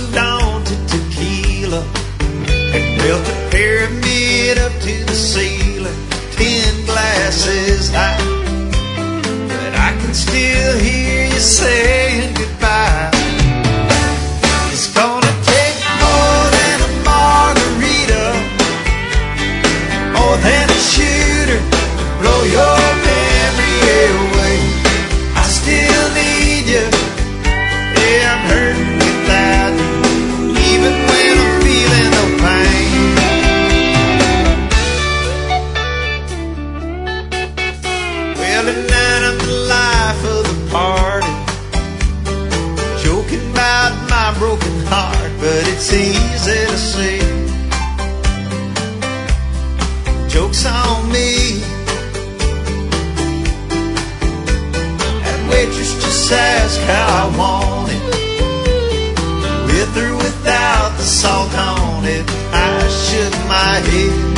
moved on to tequila and built a pyramid up to the ceiling, 10 glasses high. But I can still hear you saying goodbye. It's gonna take more than a margarita, more than a shooter to blow your memory away. I still need you, yeah, I'm hurting without you, even when I'm feeling no pain. Well, tonight I'm the life of the party, joking about my broken heart, but it's easy to see. Joke's on me. That waitress just asked how I want it, with or without the salt on it. I shook my head.